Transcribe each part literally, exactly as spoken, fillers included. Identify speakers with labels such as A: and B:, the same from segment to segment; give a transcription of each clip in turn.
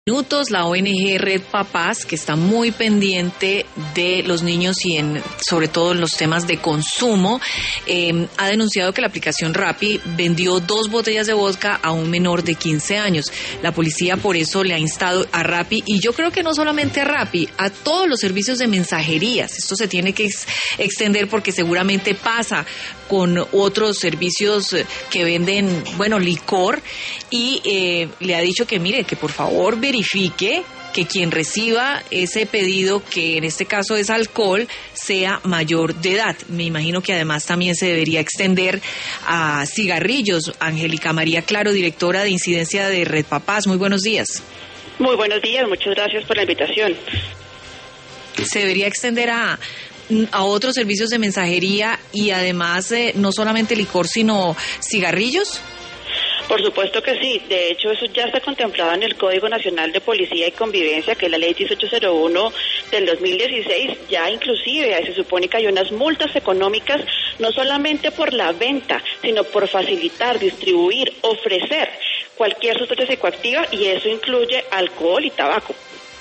A: Minutos, la O N G Red Papás, que está muy pendiente de los niños y en sobre todo en los temas de consumo, eh, ha denunciado que la aplicación Rappi vendió dos botellas de vodka a un menor de quince años. La policía por eso le ha instado a Rappi, y yo creo que no solamente a Rappi, a todos los servicios de mensajerías. Esto se tiene que ex- extender porque seguramente pasa con otros servicios que venden, bueno, licor, y eh, le ha dicho que mire, que por favor verifique que quien reciba ese pedido, que en este caso es alcohol, sea mayor de edad. Me imagino que además también se debería extender a cigarrillos. Angélica María Claro, directora de incidencia de Red Papás, muy buenos días.
B: Muy buenos días, muchas gracias por la invitación.
A: Se debería extender a... a otros servicios de mensajería y además eh, no solamente licor sino cigarrillos.
B: Por supuesto que sí, de hecho eso ya está contemplado en el Código Nacional de Policía y Convivencia, que es la ley dieciocho cero uno del dos mil dieciséis, ya inclusive se supone que hay unas multas económicas no solamente por la venta, sino por facilitar, distribuir, ofrecer cualquier sustancia psicoactiva, y eso incluye alcohol y tabaco.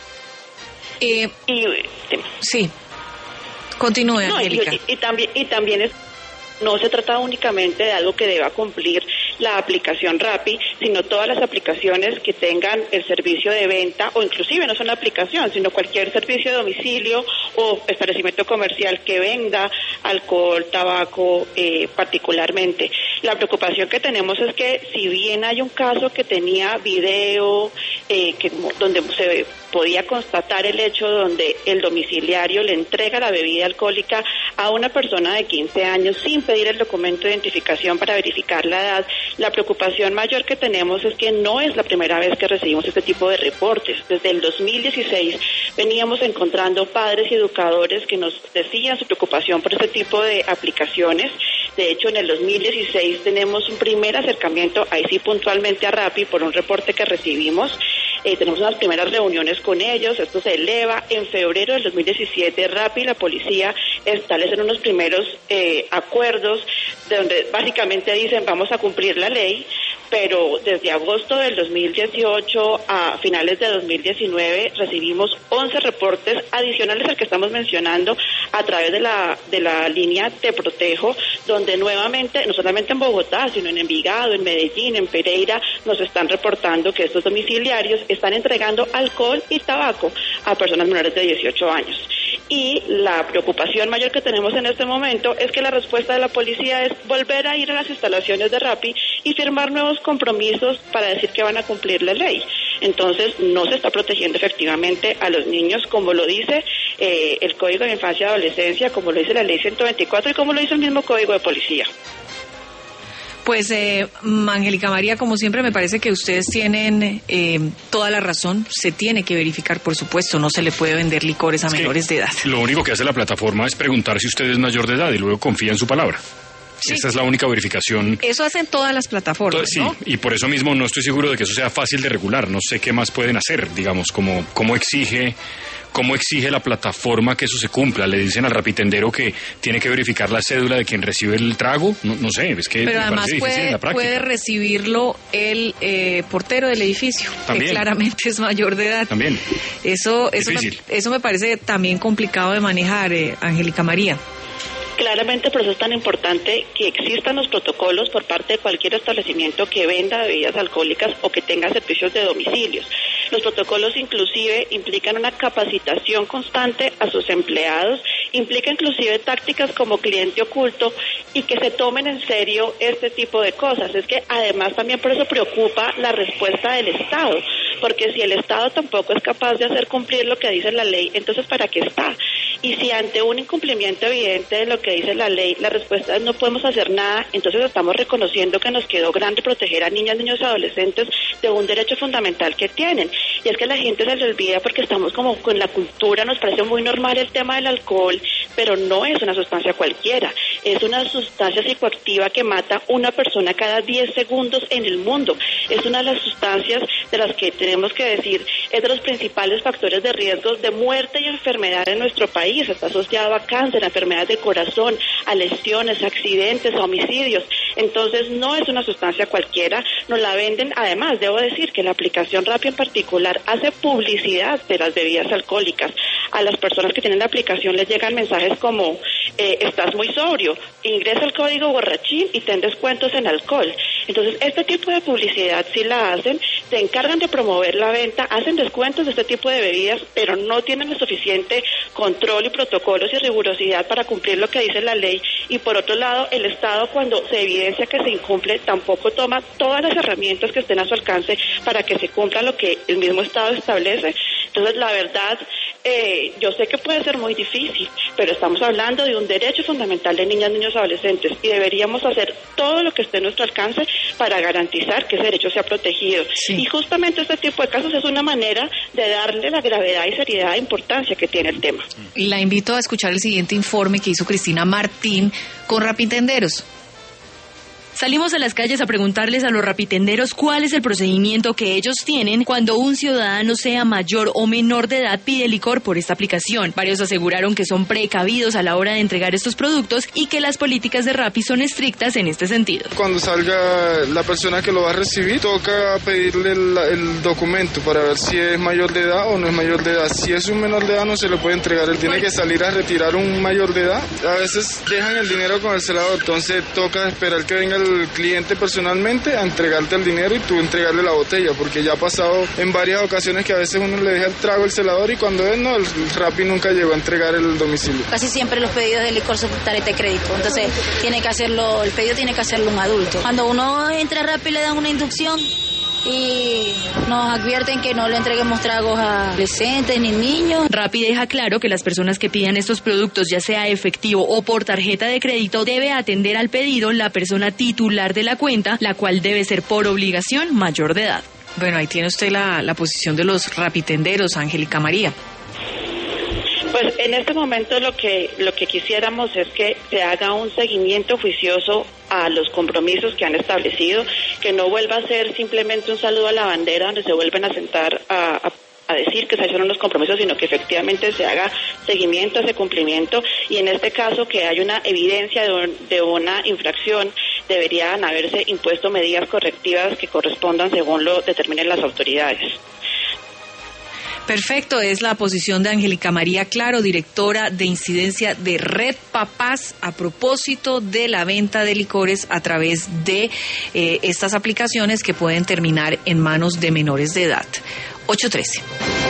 A: Eh,
B: y,
A: sí. Continúe,
B: no,
A: Angélica.
B: Y, y, y también, y también es, no se trata únicamente de algo que deba cumplir la aplicación Rappi, sino todas las aplicaciones que tengan el servicio de venta, o inclusive no son la aplicación, sino cualquier servicio de domicilio o establecimiento comercial que venda alcohol, tabaco, eh, particularmente. La preocupación que tenemos es que si bien hay un caso que tenía video, eh, que donde se podía constatar el hecho donde el domiciliario le entrega la bebida alcohólica a una persona de quince años sin pedir el documento de identificación para verificar la edad, la preocupación mayor que tenemos es que no es la primera vez que recibimos este tipo de reportes. Desde el dos mil dieciséis veníamos encontrando padres y educadores que nos decían su preocupación por este tipo de aplicaciones. De hecho, en el dos mil dieciséis tenemos un primer acercamiento, ahí sí puntualmente a Rappi, por un reporte que recibimos. Eh, tenemos unas primeras reuniones con ellos, esto se eleva. En febrero del dos mil diecisiete, Rappi y la policía establecen unos primeros eh, acuerdos donde básicamente dicen vamos a cumplir la ley, pero desde agosto del dos mil dieciocho a finales de dos mil diecinueve recibimos once reportes adicionales al que estamos mencionando a través de la de la línea Te Protejo, donde nuevamente, no solamente en Bogotá, sino en Envigado, en Medellín, en Pereira, nos están reportando que estos domiciliarios están entregando alcohol y tabaco a personas menores de dieciocho años. Y la preocupación mayor que tenemos en este momento es que la respuesta de la policía es volver a ir a las instalaciones de Rappi y firmar nuevos compromisos para decir que van a cumplir la ley. Entonces no se está protegiendo efectivamente a los niños, como lo dice eh, el Código de Infancia y Adolescencia, como lo dice la ley ciento veinticuatro y como lo dice el mismo Código de Policía.
A: Pues, eh, Angélica María, como siempre, me parece que ustedes tienen eh, toda la razón. Se tiene que verificar, por supuesto, no se le puede vender licores a es menores de edad.
C: Lo único que hace la plataforma es preguntar si usted es mayor de edad y luego confía en su palabra. Sí. Esta es la única verificación.
A: Eso hacen todas las plataformas,
C: sí,
A: ¿no?
C: Y por eso mismo no estoy seguro de que eso sea fácil de regular. No sé qué más pueden hacer, digamos, como cómo exige... ¿Cómo exige la plataforma que eso se cumpla? ¿Le dicen al rapitendero que tiene que verificar la cédula de quien recibe el trago? No, no sé, es que
A: Pero
C: me
A: además
C: parece difícil
A: puede,
C: en la práctica.
A: puede recibirlo el eh, portero del edificio, también, que claramente es mayor de edad.
C: También.
A: Eso, eso, me, eso me parece también complicado de manejar, eh, Angélica María.
B: Claramente, por eso es tan importante que existan los protocolos por parte de cualquier establecimiento que venda bebidas alcohólicas o que tenga servicios de domicilios. Los protocolos inclusive implican una capacitación constante a sus empleados, implica inclusive tácticas como cliente oculto y que se tomen en serio este tipo de cosas. Es que además también por eso preocupa la respuesta del Estado, porque si el Estado tampoco es capaz de hacer cumplir lo que dice la ley, entonces ¿para qué está? Y si ante un incumplimiento evidente de lo que dice la ley, la respuesta es no podemos hacer nada, entonces estamos reconociendo que nos quedó grande proteger a niñas, niños y adolescentes de un derecho fundamental que tienen. Y es que a la gente se le olvida porque estamos como con la cultura, nos parece muy normal el tema del alcohol, pero no es una sustancia cualquiera. Es una sustancia psicoactiva que mata una persona cada diez segundos en el mundo. Es una de las sustancias de las que tenemos que decir es de los principales factores de riesgo de muerte y enfermedad en nuestro país. Está asociado a cáncer, a enfermedades del corazón, a lesiones, a accidentes, a homicidios. Entonces no es una sustancia cualquiera, nos la venden. Además, debo decir que la aplicación Rappi en particular hace publicidad de las bebidas alcohólicas. A las personas que tienen la aplicación les llegan mensajes como eh, estás muy sobrio, ingresa el código borrachín y ten descuentos en alcohol. Entonces este tipo de publicidad sí la hacen, se encargan de promover la venta, hacen descuentos de este tipo de bebidas, pero no tienen el suficiente control y protocolos y rigurosidad para cumplir lo que dice la ley. Y por otro lado, el Estado, cuando se evidencia que se incumple, tampoco toma todas las herramientas que estén a su alcance para que se cumpla lo que el mismo Estado establece. Entonces, la verdad, eh, yo sé que puede ser muy difícil, pero estamos hablando de un derecho fundamental de niñas, niños, adolescentes, y deberíamos hacer todo lo que esté a nuestro alcance para garantizar que ese derecho sea protegido. Sí. Y justamente este tipo de casos es una manera de darle la gravedad y seriedad e importancia que tiene el tema.
A: La invito a escuchar el siguiente informe que hizo Cristina Martín con Rapitenderos.
D: Salimos a las calles a preguntarles a los rapitenderos cuál es el procedimiento que ellos tienen cuando un ciudadano, sea mayor o menor de edad, pide licor por esta aplicación. Varios aseguraron que son precavidos a la hora de entregar estos productos y que las políticas de Rappi son estrictas en este sentido.
E: Cuando salga la persona que lo va a recibir, toca pedirle el, el documento para ver si es mayor de edad o no es mayor de edad. Si es un menor de edad no se le puede entregar, él tiene que salir a retirar un mayor de edad. A veces dejan el dinero con el celador, entonces toca esperar que venga el el cliente personalmente a entregarte el dinero y tú entregarle la botella, porque ya ha pasado en varias ocasiones que a veces uno le deja el trago al celador y cuando es no, el Rappi nunca llegó a entregar el domicilio.
F: Casi siempre los pedidos de licor son tarjeta de crédito, entonces tiene que hacerlo, el pedido tiene que hacerlo un adulto. Cuando uno entra a Rappi le dan una inducción y nos advierten que no le entreguemos tragos a adolescentes ni niños.
D: Rappi deja claro que las personas que pidan estos productos, ya sea efectivo o por tarjeta de crédito, debe atender al pedido la persona titular de la cuenta, la cual debe ser por obligación mayor de edad.
A: Bueno, ahí tiene usted la, la posición de los rapitenderos, Angélica María.
B: Pues en este momento lo que lo que quisiéramos es que se haga un seguimiento juicioso a los compromisos que han establecido, que no vuelva a ser simplemente un saludo a la bandera donde se vuelven a sentar a, a a decir que se hicieron los compromisos, sino que efectivamente se haga seguimiento a ese cumplimiento y en este caso que hay una evidencia de, un, de una infracción, deberían haberse impuesto medidas correctivas que correspondan según lo determinen las autoridades.
A: Perfecto, es la posición de Angélica María Claro, directora de incidencia de Red Papás, a propósito de la venta de licores a través de eh, estas aplicaciones que pueden terminar en manos de menores de edad. ocho trece.